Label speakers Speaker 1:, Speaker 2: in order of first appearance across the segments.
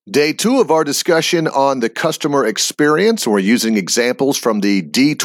Speaker 1: Day two of our discussion on the customer experience. We're using examples from the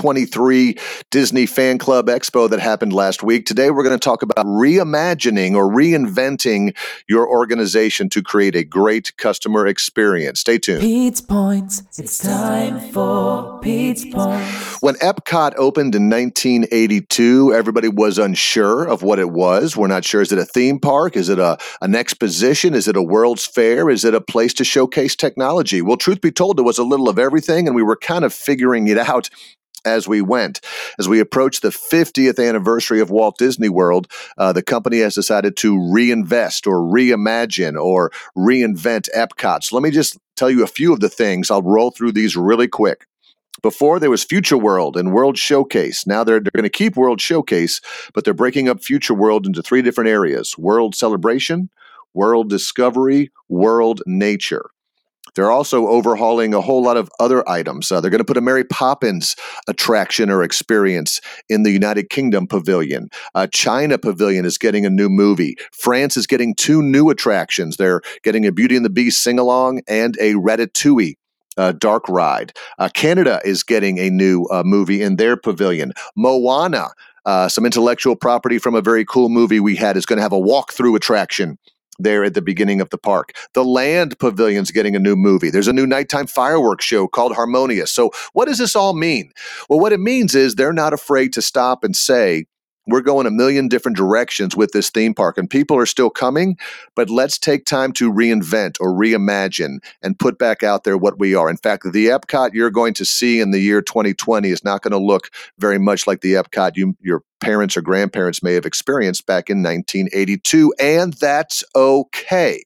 Speaker 1: D23 Disney Fan Club Expo that happened last week. Today, we're going to talk about reimagining or reinventing your organization to create a great customer experience. Stay tuned.
Speaker 2: Pete's Points. It's time for Pete's Points.
Speaker 1: When Epcot opened in 1982, everybody was unsure of what it was. We're not sure. Is it a theme park? Is it an exposition? Is it a World's Fair? Is it a place to showcase technology? Well, truth be told, there was a little of everything, and we were kind of figuring it out as we went. As we approach the 50th anniversary of Walt Disney World, the company has decided to reinvest or reimagine or reinvent Epcot. So let me just tell you a few of the things. I'll roll through these really quick. Before, there was Future World and World Showcase. Now they're going to keep World Showcase, but they're breaking up Future World into three different areas: World Celebration, World Discovery, World Nature. They're also overhauling a whole lot of other items. They're going to put a Mary Poppins attraction or experience in the United Kingdom Pavilion. China Pavilion is getting a new movie. France is getting two new attractions. They're getting a Beauty and the Beast sing-along and a Ratatouille dark ride. Canada is getting a new movie in their pavilion. Moana, some intellectual property from a very cool movie we had, is going to have a walkthrough attraction there at the beginning of the park. The Land Pavilion's getting a new movie. There's a new nighttime fireworks show called Harmonious. So what does this all mean? Well, what it means is they're not afraid to stop and say, we're going a million different directions with this theme park, and people are still coming, but let's take time to reinvent or reimagine and put back out there what we are. In fact, the Epcot you're going to see in the year 2020 is not going to look very much like the Epcot your parents or grandparents may have experienced back in 1982, and that's okay.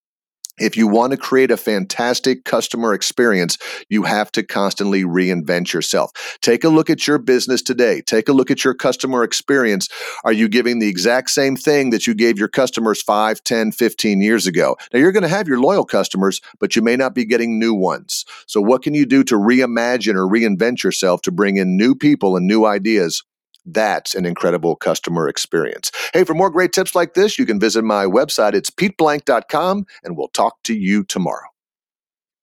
Speaker 1: If you want to create a fantastic customer experience, you have to constantly reinvent yourself. Take a look at your business today. Take a look at your customer experience. Are you giving the exact same thing that you gave your customers 5, 10, 15 years ago? Now, you're going to have your loyal customers, but you may not be getting new ones. So what can you do to reimagine or reinvent yourself to bring in new people and new ideas? That's an incredible customer experience. Hey, for more great tips like this, you can visit my website. It's peteblank.com, and we'll talk to you tomorrow.